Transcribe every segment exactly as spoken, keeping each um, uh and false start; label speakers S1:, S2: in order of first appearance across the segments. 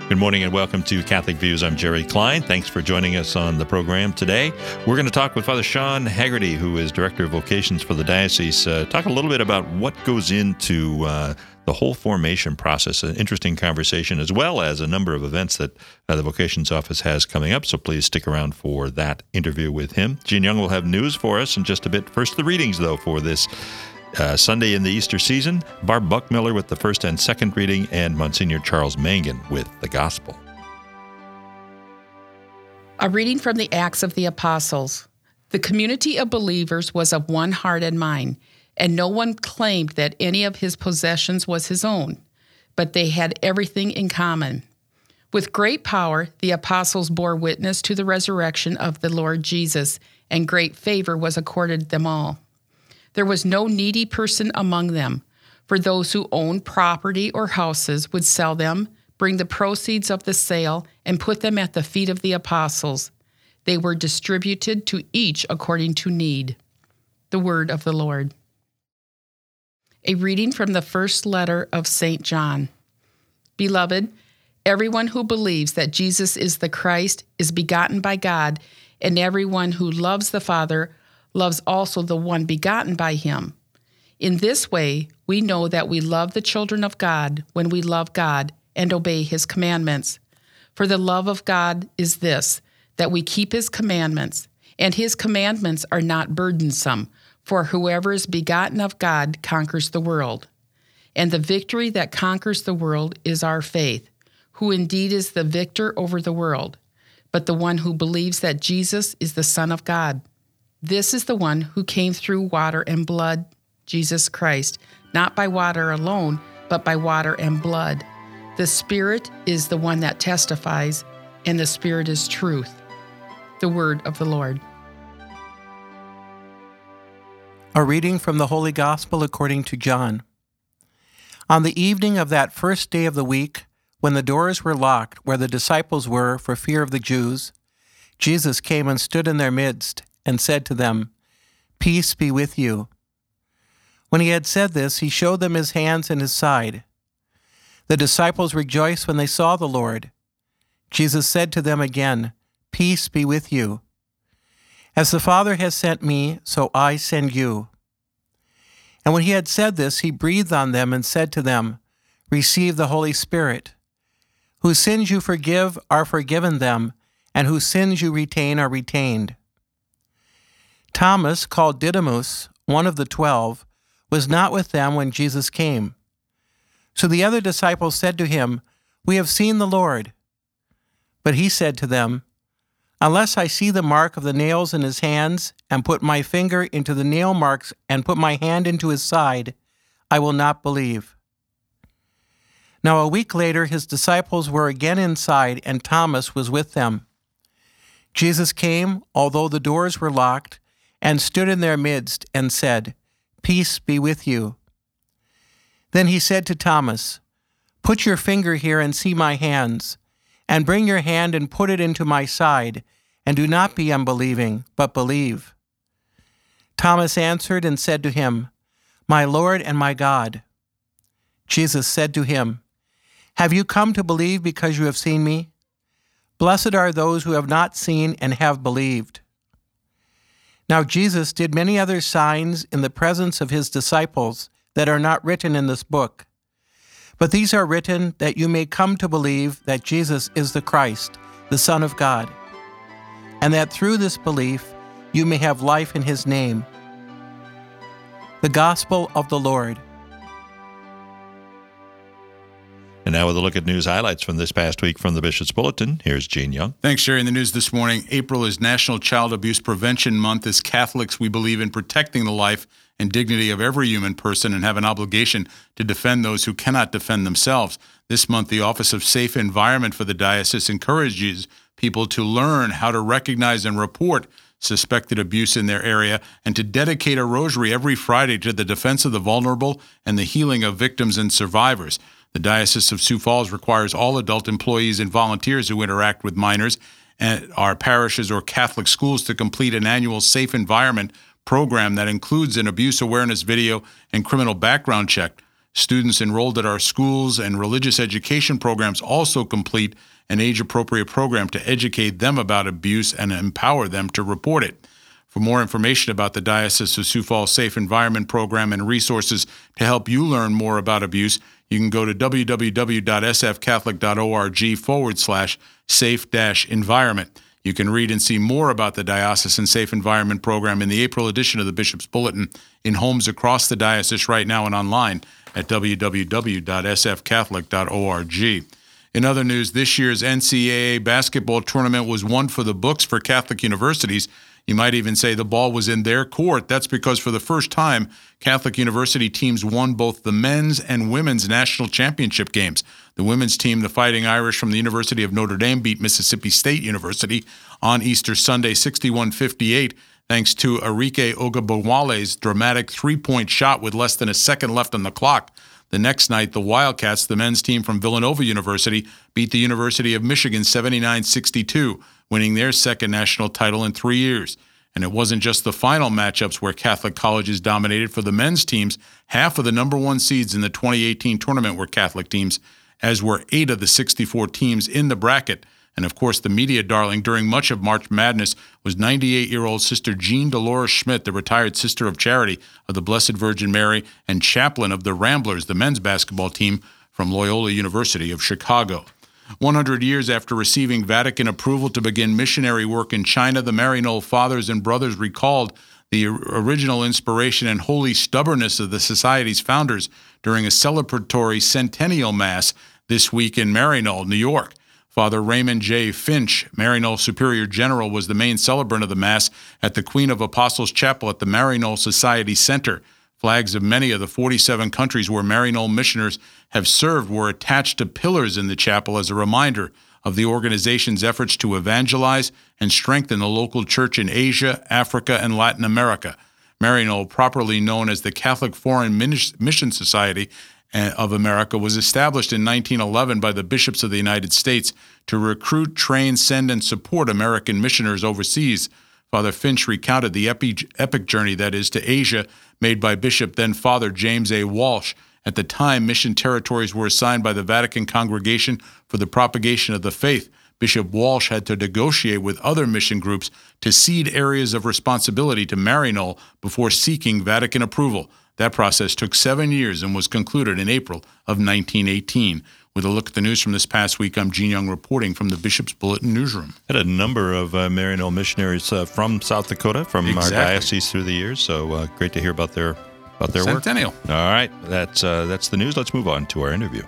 S1: Good morning and welcome to Catholic Views. I'm Jerry Klein. Thanks for joining us on the program today. We're going to talk with Father Sean Haggerty, who is Director of Vocations for the Diocese, uh, talk a little bit about what goes into uh, the whole formation process. An interesting conversation, as well as a number of events that uh, the Vocations Office has coming up, so please stick around for that interview with him. Gene Young will have news for us in just a bit. First, the readings, though, for this Uh, Sunday in the Easter season. Barb Buckmiller with the first and second reading, and Monsignor Charles Mangan with the Gospel.
S2: A reading from the Acts of the Apostles. The community of believers was of one heart and mind, and no one claimed that any of his possessions was his own, but they had everything in common. With great power, the apostles bore witness to the resurrection of the Lord Jesus, and great favor was accorded them all. There was no needy person among them, for those who owned property or houses would sell them, bring the proceeds of the sale, and put them at the feet of the apostles. They were distributed to each according to need. The word of the Lord. A reading from the first letter of Saint John. Beloved, everyone who believes that Jesus is the Christ is begotten by God, and everyone who loves the Father loves also the one begotten by him. In this way, we know that we love the children of God when we love God and obey his commandments. For the love of God is this, that we keep his commandments, and his commandments are not burdensome, for whoever is begotten of God conquers the world. And the victory that conquers the world is our faith, who indeed is the victor over the world, but the one who believes that Jesus is the Son of God. This is the one who came through water and blood, Jesus Christ, not by water alone, but by water and blood. The Spirit is the one that testifies, and the Spirit is truth. The word of the Lord.
S3: A reading from the Holy Gospel according to John. On the evening of that first day of the week, when the doors were locked where the disciples were for fear of the Jews, Jesus came and stood in their midst and said to them, "Peace be with you." When he had said this, he showed them his hands and his side. The disciples rejoiced when they saw the Lord. Jesus said to them again, "Peace be with you. As the Father has sent me, so I send you." And when he had said this, he breathed on them and said to them, "Receive the Holy Spirit. Whose sins you forgive are forgiven them, and whose sins you retain are retained." Thomas, called Didymus, one of the twelve, was not with them when Jesus came. So the other disciples said to him, "We have seen the Lord." But he said to them, "Unless I see the mark of the nails in his hands, and put my finger into the nail marks, and put my hand into his side, I will not believe." Now a week later his disciples were again inside, and Thomas was with them. Jesus came, although the doors were locked, and stood in their midst and said, "Peace be with you." Then he said to Thomas, "Put your finger here and see my hands, and bring your hand and put it into my side, and do not be unbelieving, but believe." Thomas answered and said to him, "My Lord and my God." Jesus said to him, "Have you come to believe because you have seen me? Blessed are those who have not seen and have believed." Now Jesus did many other signs in the presence of his disciples that are not written in this book. But these are written that you may come to believe that Jesus is the Christ, the Son of God, and that through this belief you may have life in his name. The Gospel of the Lord.
S1: And now with a look at news highlights from this past week from the Bishop's Bulletin, here's Gene Young.
S4: Thanks, Jerry. In the news this morning, April is National Child Abuse Prevention Month. As Catholics, we believe in protecting the life and dignity of every human person and have an obligation to defend those who cannot defend themselves. This month, the Office of Safe Environment for the Diocese encourages people to learn how to recognize and report suspected abuse in their area and to dedicate a rosary every Friday to the defense of the vulnerable and the healing of victims and survivors. The Diocese of Sioux Falls requires all adult employees and volunteers who interact with minors at our parishes or Catholic schools to complete an annual Safe Environment program that includes an abuse awareness video and criminal background check. Students enrolled at our schools and religious education programs also complete an age-appropriate program to educate them about abuse and empower them to report it. For more information about the Diocese of Sioux Falls Safe Environment Program and resources to help you learn more about abuse, you can go to www.sfcatholic.org forward slash safe dash environment. You can read and see more about the Diocesan Safe Environment Program in the April edition of the Bishop's Bulletin in homes across the diocese right now and online at w w w dot s f catholic dot org. In other news, this year's N C double A basketball tournament was one for the books for Catholic universities. You might even say the ball was in their court. That's because for the first time, Catholic university teams won both the men's and women's national championship games. The women's team, the Fighting Irish from the University of Notre Dame, beat Mississippi State University on Easter Sunday sixty-one fifty-eight, thanks to Arike Ogabowale's dramatic three-point shot with less than a second left on the clock. The next night, the Wildcats, the men's team from Villanova University, beat the University of Michigan seventy-nine sixty-two, winning their second national title in three years. And it wasn't just the final matchups where Catholic colleges dominated. For the men's teams, half of the number one seeds in the twenty eighteen tournament were Catholic teams, as were eight of the sixty-four teams in the bracket. And of course, the media darling during much of March Madness was ninety-eight-year-old Sister Jean Dolores Schmidt, the retired Sister of Charity of the Blessed Virgin Mary and chaplain of the Ramblers, the men's basketball team from Loyola University of Chicago. one hundred years after receiving Vatican approval to begin missionary work in China, the Maryknoll Fathers and Brothers recalled the original inspiration and holy stubbornness of the Society's founders during a celebratory centennial Mass this week in Maryknoll, New York. Father Raymond J. Finch, Maryknoll Superior General, was the main celebrant of the Mass at the Queen of Apostles Chapel at the Maryknoll Society Center. Flags of many of the forty-seven countries where Maryknoll missioners have served were attached to pillars in the chapel as a reminder of the organization's efforts to evangelize and strengthen the local church in Asia, Africa, and Latin America. Maryknoll, properly known as the Catholic Foreign Mission Society of America, was established in nineteen eleven by the bishops of the United States to recruit, train, send, and support American missioners overseas. Father Finch recounted the epic, epic journey, that is, to Asia, made by Bishop then Father James A. Walsh. At the time, mission territories were assigned by the Vatican Congregation for the Propagation of the Faith. Bishop Walsh had to negotiate with other mission groups to cede areas of responsibility to Maryknoll before seeking Vatican approval. That process took seven years and was concluded in April of nineteen eighteen. With a look at the news from this past week, I'm Gene Young reporting from the Bishop's Bulletin Newsroom.
S1: Had a number of uh, Maryknoll missionaries uh, from South Dakota, from
S4: exactly.
S1: our diocese through the years, so uh, great to hear about their about their
S4: Centennial.
S1: work. All right, that's uh, that's the news. Let's move on to our interview.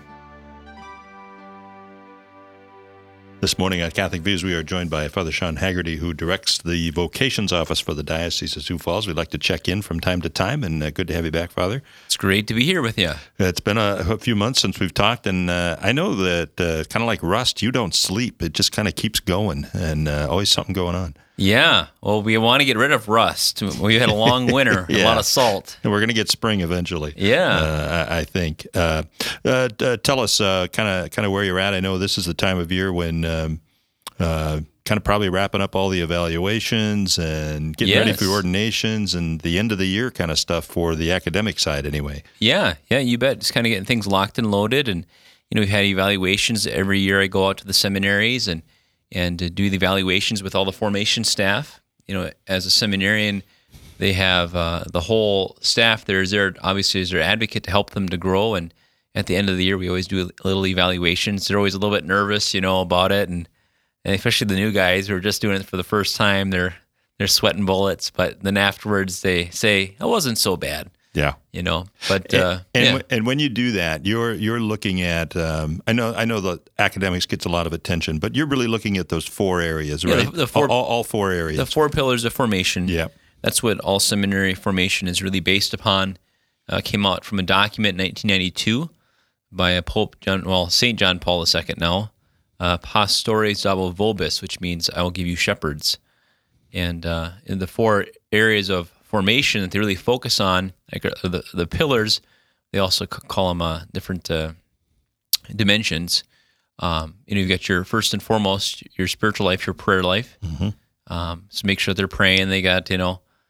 S1: This morning at Catholic Views, we are joined by Father Sean Haggerty, who directs the Vocations Office for the Diocese of Sioux Falls. We'd like to check in from time to time, and uh, good to have you back, Father.
S5: It's great to be here with you.
S1: It's been a, a few months since we've talked, and uh, I know that uh, kind of like rust, you don't sleep. It just kind of keeps going, and uh, always something going on.
S5: Yeah. Well, we want to get rid of rust. We had a long winter,
S1: yeah.
S5: a lot of salt.
S1: And we're going to get spring eventually.
S5: Yeah.
S1: Uh, I, I think. Uh, uh, uh, tell us kind of kind of where you're at. I know this is the time of year when um, uh, kind of probably wrapping up all the evaluations and getting
S5: yes.
S1: ready for ordinations and the end of the year kind of stuff for the academic side anyway.
S5: Yeah. Yeah, you bet. Just kind of getting things locked and loaded. And, you know, we've had evaluations. Every year I go out to the seminaries and and to do the evaluations with all the formation staff. You know, as a seminarian, they have uh, the whole staff there is there, obviously, as their advocate to help them to grow. And at the end of the year, we always do little evaluations. They're always a little bit nervous, you know, about it. And, and especially the new guys who are just doing it for the first time, they're they're sweating bullets. But then afterwards, they say, it wasn't so bad.
S1: Yeah,
S5: you know, but
S1: and
S5: uh,
S1: and,
S5: yeah.
S1: w- and when you do that, you're you're looking at. Um, I know I know the academics gets a lot of attention, but you're really looking at those four areas,
S5: Yeah,
S1: right?
S5: the- the four-
S1: all, all four areas.
S5: The four pillars of formation.
S1: Yeah.
S5: That's what all seminary formation is really based upon. Uh, came out from a document in nineteen ninety-two by a Pope John, well, Saint John Paul the Second now, uh, Pastores Dabo Vobis, which means I will give you shepherds. And uh, in the four areas of formation that they really focus on, like the the pillars, they also c- call them uh, different uh, dimensions. Um, you know, you've got your first and foremost, your spiritual life, your prayer life.
S1: Mm-hmm.
S5: Um, so make sure they're praying. They got, you know,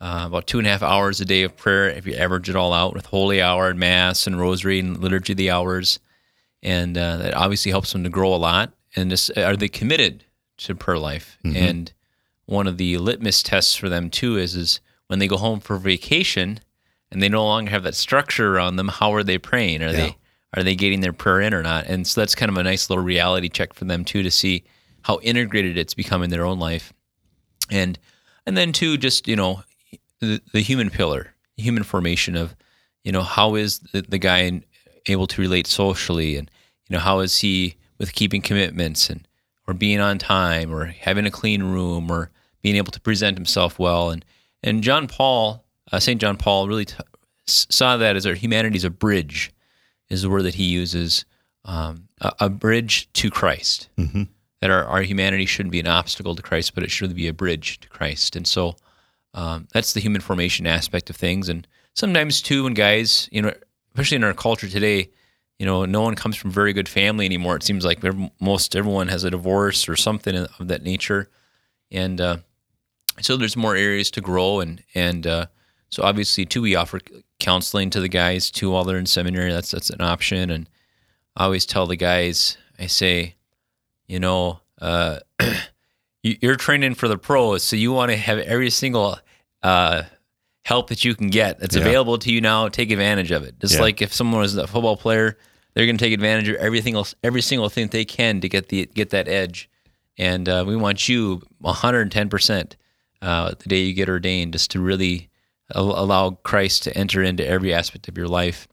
S5: uh, about two and a half hours a day of prayer, if you average it all out with holy hour and mass and rosary and liturgy of the hours. And uh, that obviously helps them to grow a lot. And just, are they committed to prayer life? Mm-hmm. And one of the litmus tests for them too is, is when they go home for vacation and they no longer have that structure around them, how are they praying? Are yeah. they are they getting their prayer in or not? And so that's kind of a nice little reality check for them too, to see how integrated it's become in their own life. And and then too, just, you know, the, the human pillar, human formation of, you know, how is the, the guy able to relate socially, and, you know, how is he with keeping commitments, and or being on time, or having a clean room, or being able to present himself well. And and John Paul, uh, Saint John Paul really t- saw that as our humanity's a bridge, is the word that he uses, um, a, a bridge to Christ. Mm-hmm. That our, our humanity shouldn't be an obstacle to Christ, but it should be a bridge to Christ. And so um, that's the human formation aspect of things. And sometimes too, when guys, you know, especially in our culture today, you know, no one comes from very good family anymore. It seems like most everyone has a divorce or something of that nature. And uh, so there's more areas to grow. And and uh, so obviously, too, we offer counseling to the guys, too, while they're in seminary. That's, that's an option. And I always tell the guys, I say, you know, uh, you're training for the pros, so you want to have every single uh, help that you can get that's yeah. available to you now. Take advantage of it. Just yeah. like if someone was a football player, they're going to take advantage of everything else, every single thing they can to get the get that edge. And uh, we want you one hundred ten percent uh, the day you get ordained, just to really allow Christ to enter into every aspect of your life.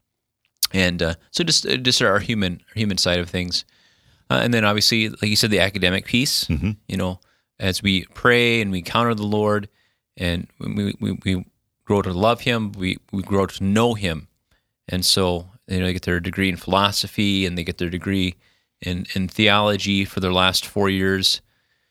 S5: And uh, so just just our human our human side of things. Uh, and then obviously, like you said, the academic piece, mm-hmm. you know, as we pray and we encounter the Lord, and we we, we grow to love Him, we, we grow to know Him. And so, you know, they get their degree in philosophy, and they get their degree in, in theology for their last four years.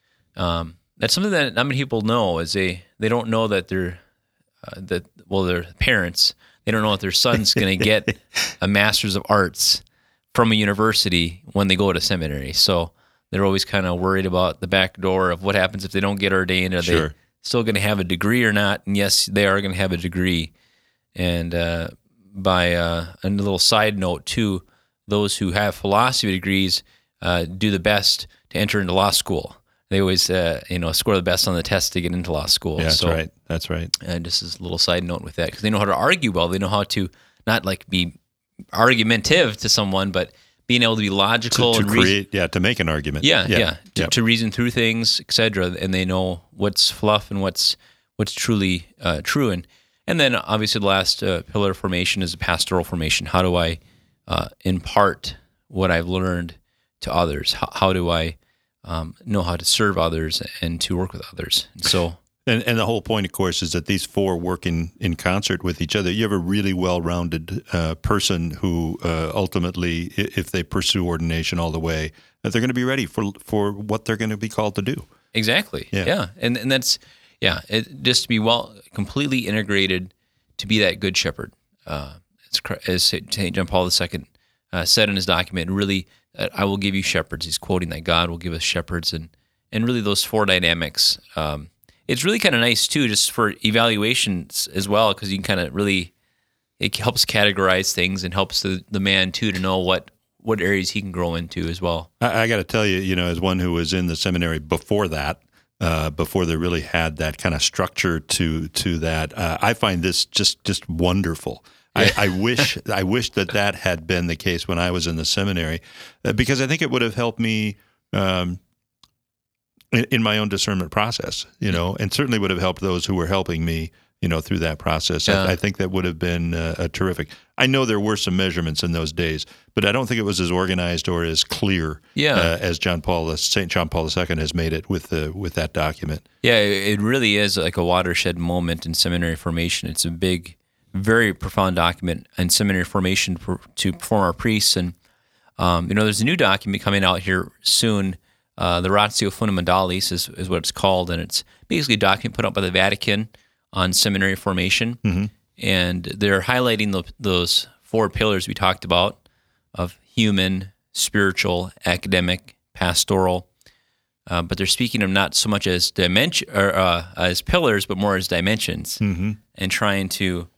S5: Um, that's something that not many people know, is they, they don't know that they're, uh, that, well, their parents, they don't know that their son's going to get a master's of arts from a university when they go to seminary. So they're always kind of worried about the back door of what happens if they don't get ordained. Are sure. they still going to have a degree or not? And yes, they are going to have a degree. And uh, by uh, a little side note too, those who have philosophy degrees uh, do the best to enter into law school. They always, uh, you know, score the best on the test to get into law school.
S1: Yeah, that's
S5: so,
S1: right. That's right.
S5: And just as a little side note with that, because they know how to argue well. They know how to not like be argumentative to someone, but being able to be logical
S1: to, to
S5: and
S1: create,
S5: reason,
S1: yeah, to make an argument.
S5: Yeah, yeah, yeah. To,
S1: yeah.
S5: to reason through things, et cetera. And they know what's fluff and what's what's truly uh, true. And and then obviously the last uh, pillar of formation is a pastoral formation. How do I uh, impart what I've learned to others? How, how do I um, know how to serve others and to work with others? And so.
S1: And, and the whole point, of course, is that these four work in, in concert with each other. You have a really well-rounded uh, person who uh, ultimately, if they pursue ordination all the way, that they're going to be ready for for what they're going to be called to do.
S5: Exactly.
S1: Yeah.
S5: yeah. And and that's, yeah, it, just to be well, completely integrated, to be that good shepherd. Uh, as, as Saint John Paul the Second uh, said in his document, really, uh, I will give you shepherds. He's quoting that God will give us shepherds. And, and really those four dynamics, um, it's really kind of nice, too, just for evaluations as well, because you can kind of really, it helps categorize things and helps the, the man, too, to know what, what areas he can grow into as well.
S1: I, I got to tell you, you know, as one who was in the seminary before that, uh, before they really had that kind of structure to to that, uh, I find this just just wonderful. I, I wish I wish that that had been the case when I was in the seminary, uh, because I think it would have helped me um, in, in my own discernment process, you know, and certainly would have helped those who were helping me, you know, through that process. Yeah. I, I think that would have been uh, a terrific. I know there were some measurements in those days, but I don't think it was as organized or as clear
S5: yeah.
S1: uh, as John Paul, Saint John Paul the Second has made it with the with that document.
S5: Yeah, it really is like a watershed moment in seminary formation. It's a big, very profound document in seminary formation for, to perform our priests. And um, you know, there's a new document coming out here soon. Uh, the Ratio Fundamentalis is, is what it's called, and it's basically a document put out by the Vatican on seminary formation, mm-hmm. and they're highlighting the, those four pillars we talked about of human, spiritual, academic, pastoral, uh, but they're speaking of not so much as dimension or uh, as pillars, but more as dimensions,
S1: Mm-hmm.
S5: and trying to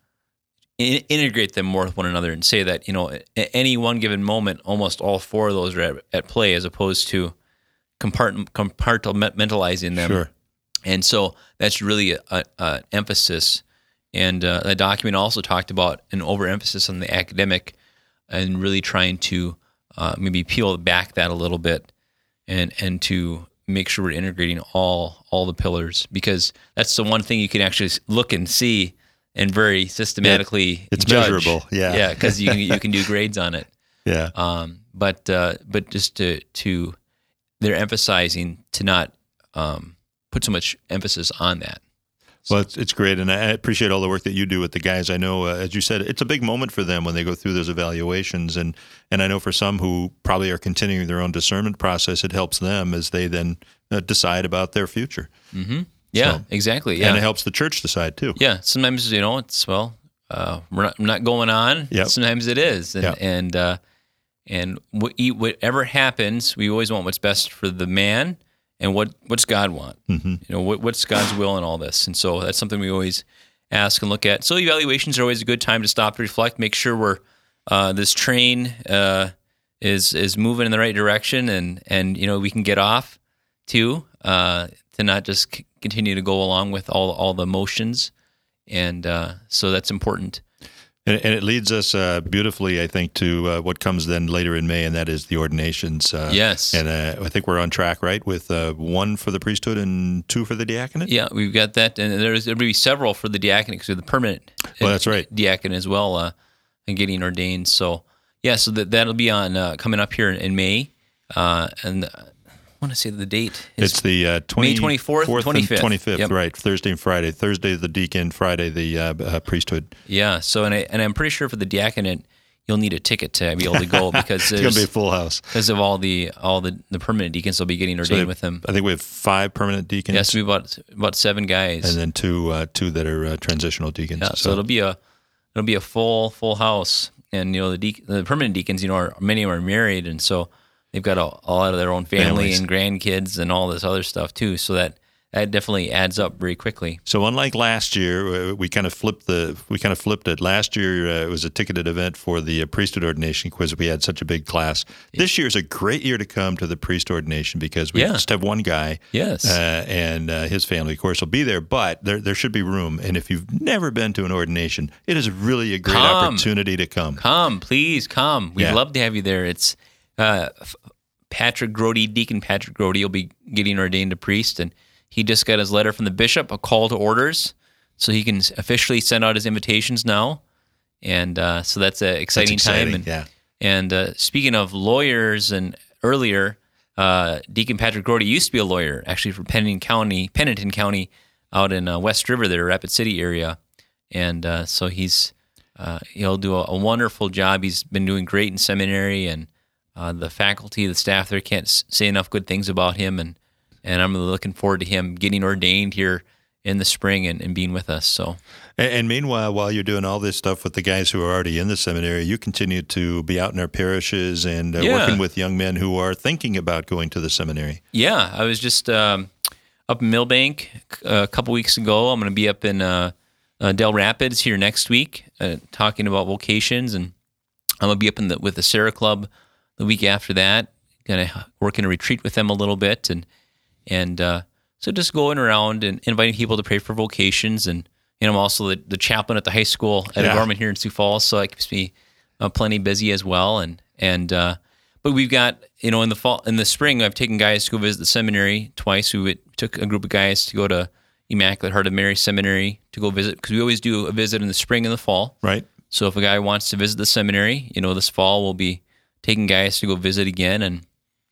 S5: in- integrate them more with one another, and say that, you know, at any one given moment, almost all four of those are at, at play, as opposed to compart- compartmentalizing them.
S1: Sure.
S5: And so that's really a, a, a emphasis. And uh, the document also talked about an overemphasis on the academic, and really trying to uh, maybe peel back that a little bit, and and to make sure we're integrating all all the pillars, because that's the one thing you can actually look and see and very systematically
S1: It's
S5: judge.
S1: measurable, yeah.
S5: Yeah, because you can, you can do grades on it.
S1: Yeah.
S5: Um, but uh, but just to to they're emphasizing to not um, put so much emphasis on that.
S1: Well, it's, it's great, and I appreciate all the work that you do with the guys. I know, uh, as you said, it's a big moment for them when they go through those evaluations, and and I know for some who probably are continuing their own discernment process, it helps them as they then uh, decide about their future.
S5: Mm-hmm. Yeah,
S1: So-
S5: exactly. Yeah,
S1: And it helps the church decide too.
S5: yeah. Sometimes, you know, it's well, uh, we're not, I'm not going on.
S1: Yep.
S5: Sometimes it is, and
S1: Yep.
S5: and uh, and what, whatever happens, we always want what's best for the man. And what what's God want?
S1: Mm-hmm.
S5: You know, what, what's God's will in all this? And so that's something we always ask and look at. So evaluations are always a good time to stop, reflect, make sure we're uh, this train uh, is is moving in the right direction, and and you know we can get off too, uh, to not just c- continue to go along with all all the motions, and uh, so that's important.
S1: And, and it leads us uh, beautifully, I think, to uh, what comes then later in May, and that is the ordinations. Uh,
S5: Yes.
S1: And uh, I think we're on track, right, with uh, one for the priesthood and two for the diaconate?
S5: Yeah, we've got that, and there's there'll be several for the diaconate, because the permanent
S1: Well, that's right.
S5: diaconate as well, uh, and getting ordained. So yeah, so that that'll be on uh, coming up here in, in May, uh, and uh, I want to say the date is
S1: It's the uh, twenty,
S5: May twenty-fourth,
S1: fourth
S5: twenty-fifth.
S1: and twenty-fifth,
S5: Yep.
S1: right? Thursday and Friday. Thursday the deacon, Friday the uh, uh, priesthood.
S5: yeah. So and I and I'm pretty sure for the diaconate you'll need a ticket to be able to go, because
S1: It's going to be a
S5: there's
S1: full house.
S5: because of all the all the, the permanent deacons will be getting
S1: So
S5: ordained
S1: they-
S5: with them.
S1: I think we have five permanent deacons,
S5: Yes, we about about seven guys.
S1: and then two uh, two that are uh, transitional deacons.
S5: Yeah, so, it'll be a it'll be a full full house, and you know the de- the permanent deacons, you know, are, many of them are married, and so they've got a, a lot of their own family
S1: Families.
S5: and grandkids and all this other stuff too. So that that definitely adds up very quickly.
S1: So unlike last year, uh, we kind of flipped the we kind of flipped it. Last year uh, it was a ticketed event for the uh, priesthood ordination quiz. We had such a big class. This year is a great year to come to the priest ordination, because we
S5: Yeah.
S1: just have one guy.
S5: Yes.
S1: uh, and uh, his family, of course, will be there. But there there should be room. And if you've never been to an ordination, it is really a great
S5: Come.
S1: opportunity to come.
S5: Come, please come. We'd
S1: Yeah.
S5: love to have you there. It's uh, F- Patrick Grody, Deacon Patrick Grody, will be getting ordained a priest, and he just got his letter from the bishop, a call to orders, so he can officially send out his invitations now. And uh, so that's an exciting,
S1: That's exciting,
S5: time. And,
S1: yeah.
S5: and uh, speaking of lawyers, and earlier, uh, Deacon Patrick Grody used to be a lawyer, actually for Pennington County, Pennington County, out in uh, West River, there, Rapid City area, and uh, so he's uh, he'll do a, a wonderful job. He's been doing great in seminary, and uh, the faculty, the staff there can't s- say enough good things about him, and and I'm really looking forward to him getting ordained here in the spring and, and being with us. So
S1: And, and meanwhile, while you're doing all this stuff with the guys who are already in the seminary, you continue to be out in our parishes and uh,
S5: Yeah.
S1: working with young men who are thinking about going to the seminary.
S5: yeah, I was just um, up in Millbank uh, a couple weeks ago. I'm going to be up in uh, uh, Del Rapids here next week, uh, talking about vocations, and I'm going to be up in the, with the Sarah Club the week after that. Going to work in a retreat with them a little bit, and and uh, so just going around and inviting people to pray for vocations. And you know, I'm also the, the chaplain at the high school at
S1: Yeah.
S5: Gorman here in Sioux Falls, so that keeps me uh, plenty busy as well. And and uh, but we've got, you know, in the fall, in the spring, I've taken guys to go visit the seminary twice. We would, took a group of guys to go to Immaculate Heart of Mary Seminary to go visit, because we always do a visit in the spring and the fall.
S1: Right.
S5: So if a guy wants to visit the seminary, you know, this fall we'll be taking guys to go visit again. And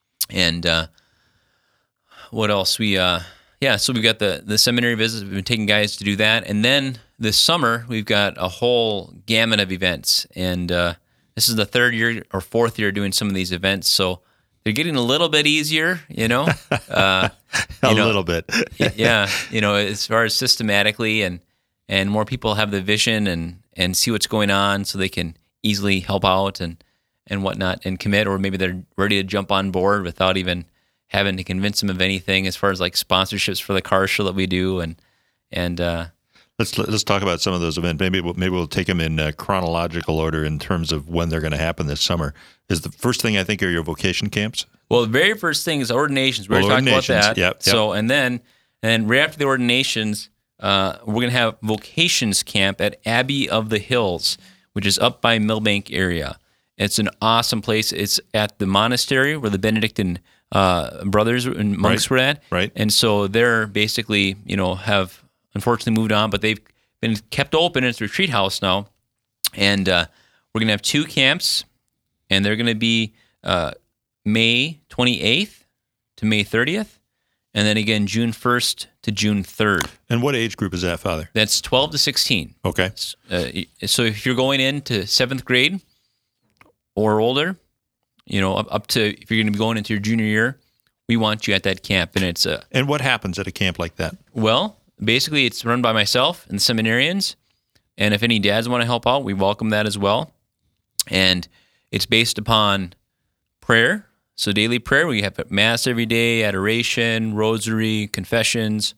S5: and uh, what else? We uh, yeah, so we've got the the seminary visits. We've been taking guys to do that, and then this summer we've got a whole gamut of events. And uh, this is the third year or fourth year doing some of these events, so they're getting a little bit easier, you know. Uh,
S1: A
S5: you know,
S1: little bit.
S5: yeah, you know, as far as systematically, and and more people have the vision and and see what's going on, so they can easily help out and and whatnot and commit, or maybe they're ready to jump on board without even having to convince them of anything as far as like sponsorships for the car show that we do, and and uh,
S1: let's let's talk about some of those events. Maybe we'll, maybe we'll take them in uh, chronological order in terms of when they're going to happen this summer. Is the first thing I think are your vocation camps?
S5: Well, the very first thing is ordinations. We were
S1: well,
S5: talking about that.
S1: Yep, yep.
S5: So and then and right after the ordinations, uh, we're going to have vocations camp at Abbey of the Hills, which is up by Millbank area. It's an awesome place. It's at the monastery where the Benedictine uh, brothers and monks
S1: right.
S5: were at.
S1: Right.
S5: And so they're basically, you know, have unfortunately moved on, but they've been kept open. It's a retreat house now. And uh, we're going to have two camps, and they're going to be uh, May twenty-eighth to May thirtieth, and then again June first to June third.
S1: And what age group is that, Father?
S5: That's twelve to sixteen.
S1: Okay.
S5: Uh, so if you're going into seventh grade or older, you know, up, up to, if you're going to be going into your junior year, we want you at that camp. And it's uh,
S1: And what happens at a camp like that?
S5: well, basically it's run by myself and the seminarians. And if any dads want to help out, we welcome that as well. And it's based upon prayer. So daily prayer, we have mass every day, adoration, rosary, confessions,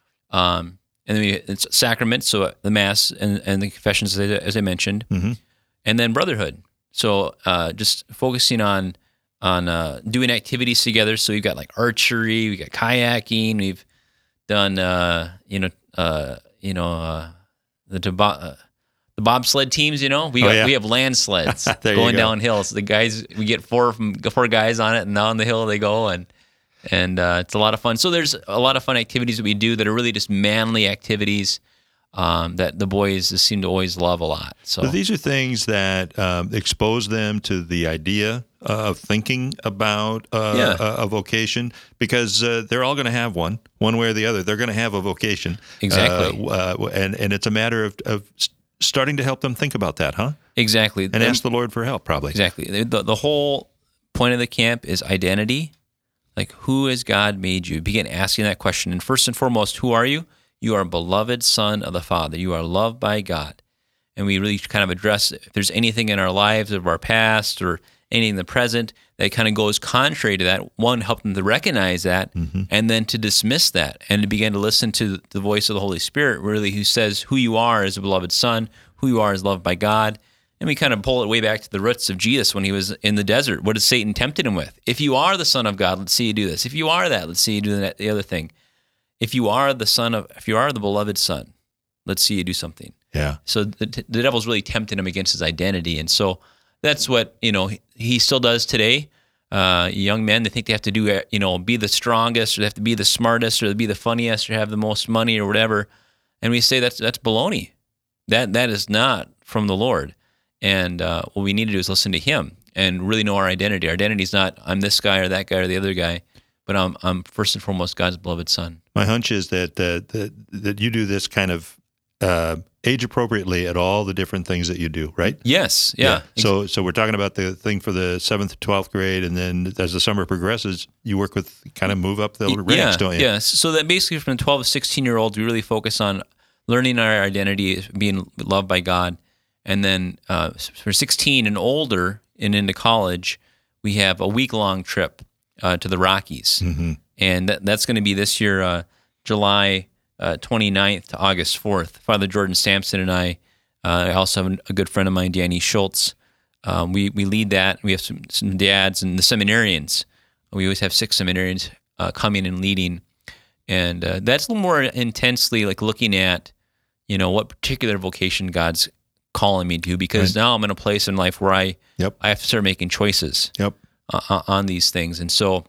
S5: um, and then we, it's sacraments, so the mass and, and the confessions, as I, as I mentioned,
S1: Mm-hmm.
S5: and then brotherhood. So uh, just focusing on on uh, doing activities together. So we've got like archery, we got kayaking, we've done uh, you know uh, you know uh, the tobo- uh, the bobsled teams. You know we
S1: Oh,
S5: got,
S1: yeah.
S5: we have land sleds
S1: There you
S5: going
S1: go.
S5: down hills. The guys, we get four from four guys on it, and down the hill they go, and and uh, it's a lot of fun. So there's a lot of fun activities that we do that are really just manly activities. Um, that the boys just seem to always love a lot. So
S1: But these are things that um, expose them to the idea of thinking about uh,
S5: Yeah.
S1: a, a vocation, because uh, they're all going to have one, one way or the other. They're going to have a vocation.
S5: Exactly.
S1: Uh, uh, and, and it's a matter of, of s- starting to help them think about that, huh?
S5: exactly,
S1: And
S5: Them-
S1: ask the Lord for help, probably.
S5: exactly. The, the whole point of the camp is identity. Like, who has God made you? Begin asking that question. And first and foremost, who are you? You are a beloved son of the Father. You are loved by God. And we really kind of address if there's anything in our lives of our past or anything in the present that kind of goes contrary to that. One, help them to recognize that,
S1: Mm-hmm.
S5: and then to dismiss that and to begin to listen to the voice of the Holy Spirit, really, who says who you are as a beloved son, who you are as loved by God. And we kind of pull it way back to the roots of Jesus when he was in the desert. What did Satan tempted him with? If you are the Son of God, let's see you do this. If you are that, let's see you do that, the other thing. If you are the son of, if you are the beloved son, let's see you do something.
S1: Yeah.
S5: So the, the devil's really tempting him against his identity. And so that's what, you know, he, he still does today. Uh, young men, they think they have to do, you know, be the strongest, or they have to be the smartest, or be the funniest, or have the most money, or whatever. And we say that's that's baloney. That that is not from the Lord. And uh, what we need to do is listen to him and really know our identity. Our identity is not I'm this guy or that guy or the other guy, but I'm I'm first and foremost God's beloved son.
S1: My hunch is that uh, that that you do this kind of uh, age appropriately at all the different things that you do, right?
S5: Yes, yeah.
S1: So so we're talking about the thing for the seventh to twelfth grade, and then as the summer progresses, you work with kind of move up the ranks,
S5: yeah,
S1: don't you?
S5: Yeah. So that basically from the twelve to sixteen year olds, we really focus on learning our identity, being loved by God, and then uh, for sixteen and older and into college, we have a week long trip uh, to the Rockies.
S1: Mm-hmm.
S5: And that, that's going to be this year, uh, July uh, twenty-ninth to August fourth. Father Jordan Sampson and I, uh, I also have a good friend of mine, Danny Schultz. Um, we we lead that. We have some, some dads and the seminarians. We always have six seminarians uh, coming and leading. And uh, that's a little more intensely like looking at, you know, what particular vocation God's calling me to, because
S1: Right.
S5: now I'm in a place in life where I,
S1: Yep.
S5: I have to start making choices
S1: Yep.
S5: uh, on these things. And so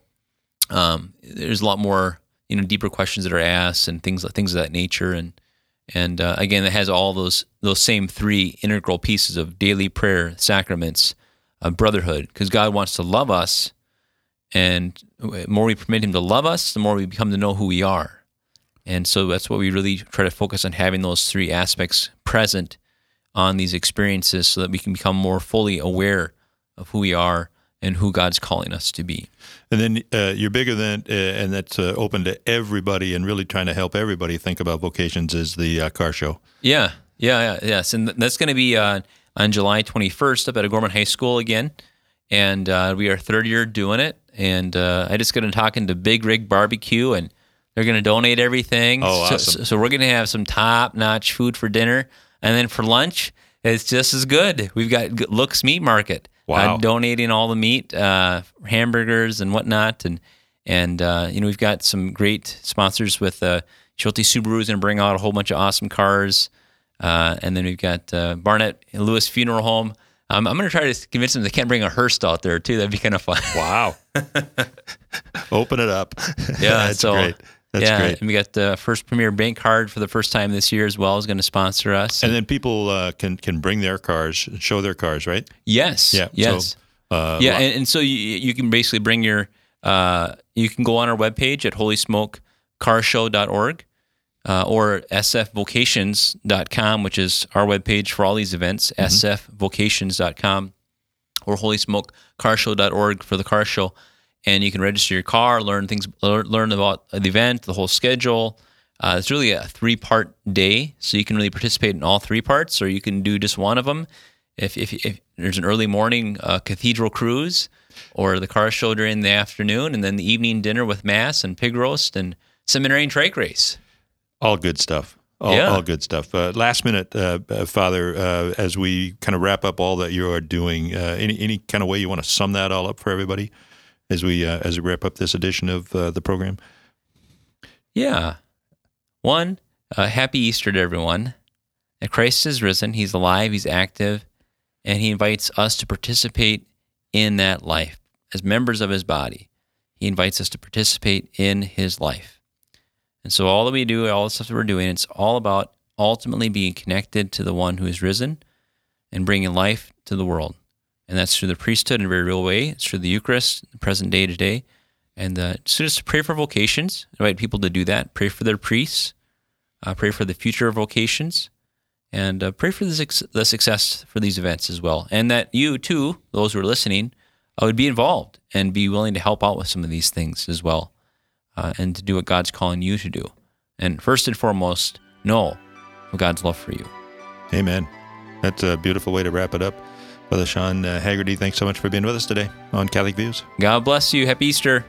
S5: um, there's a lot more, you know, deeper questions that are asked and things things of that nature. And and uh, again, it has all those those same three integral pieces of daily prayer, sacraments, uh, brotherhood, because God wants to love us, and the more we permit Him to love us, the more we become to know who we are. And so that's what we really try to focus on, having those three aspects present on these experiences, so that we can become more fully aware of who we are and who God's calling us to be.
S1: And then uh, you're bigger than, uh, and that's uh, open to everybody, and really trying to help everybody think about vocations, is the uh, car show.
S5: Yeah, yeah, yeah, yes. And that's going to be uh, on July twenty-first up at O'Gorman High School again. and uh, we are third year doing it. And uh, I just got to talking to Big Rig Barbecue, and they're going to donate everything.
S1: Oh,
S5: so,
S1: awesome.
S5: So, so we're going to have some top-notch food for dinner. And then for lunch, it's just as good. We've got Looks Meat Market.
S1: Wow.
S5: Uh, donating all the meat, uh, hamburgers and whatnot. And, and uh, you know, we've got some great sponsors with uh, Schulte Subaru is going to bring out a whole bunch of awesome cars. Uh, and then we've got uh, Barnett and Lewis Funeral Home. Um, I'm going to try to convince them they can't bring a hearse out there, too. That'd be kind of fun.
S1: Wow. Open it up.
S5: Yeah,
S1: That's
S5: so,
S1: great. That's
S5: yeah,
S1: great.
S5: and we got the First Premier Bank card for the first time this year as well is going to sponsor us.
S1: And then people uh, can can bring their cars, show their cars, right?
S5: Yes.
S1: Yeah.
S5: Yes.
S1: So, uh,
S5: yeah,
S1: lo-
S5: and, and so you you can basically bring your uh, you can go on our webpage at holy smoke car show dot org uh, or s f vocations dot com, which is our webpage for all these events,
S1: Mm-hmm.
S5: s f vocations dot com, or holy smoke car show dot org for the car show. And you can register your car, learn things, learn learn about the event, the whole schedule. Uh, it's really a three-part day, so you can really participate in all three parts, or you can do just one of them. If if, if there's an early morning uh, cathedral cruise, or the car show during the afternoon, and then the evening dinner with mass and pig roast and seminary and trike race.
S1: all good stuff. All,
S5: Yeah.
S1: all good stuff. Uh, last minute, uh, uh, Father, uh, as we kind of wrap up all that you are doing, uh, any any kind of way you want to sum that all up for everybody as we uh, as we wrap up this edition of uh, the program?
S5: Yeah. One, uh, happy Easter to everyone. That Christ is risen. He's alive. He's active. And he invites us to participate in that life. As members of his body, he invites us to participate in his life. And so all that we do, all the stuff that we're doing, it's all about ultimately being connected to the one who is risen and bringing life to the world. And that's through the priesthood in a very real way. It's through the Eucharist, the present day to day. And uh, so just pray for vocations. Invite people to do that. Pray for their priests. Uh, pray for the future of vocations. And uh, pray for the, suc- the success for these events as well. And that you, too, those who are listening, uh, would be involved and be willing to help out with some of these things as well. Uh, and to do what God's calling you to do. And first and foremost, know God's love for you.
S1: Amen. That's a beautiful way to wrap it up. Father Sean uh, Haggerty, thanks so much for being with us today on Catholic Views.
S5: God bless you. Happy Easter.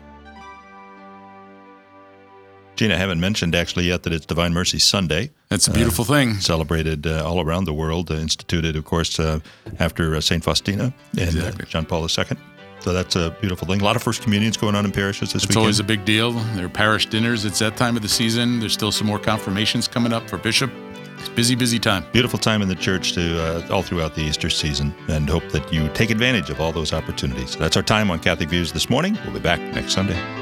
S1: Gina, I haven't mentioned actually yet that it's Divine Mercy Sunday.
S4: That's a beautiful uh, thing.
S1: Celebrated uh, all around the world, uh, instituted, of course, uh, after uh, Saint Faustina and
S4: exactly.
S1: uh, John Paul the Second. So that's a beautiful thing. A lot of First Communions going on in parishes this
S4: it's
S1: weekend.
S4: It's always a big deal. There are parish dinners. It's that time of the season. There's still some more confirmations coming up for bishop. It's busy, busy time.
S1: Beautiful time in the church to uh, all throughout the Easter season, and hope that you take advantage of all those opportunities. So that's our time on Catholic Views this morning. We'll be back next Sunday.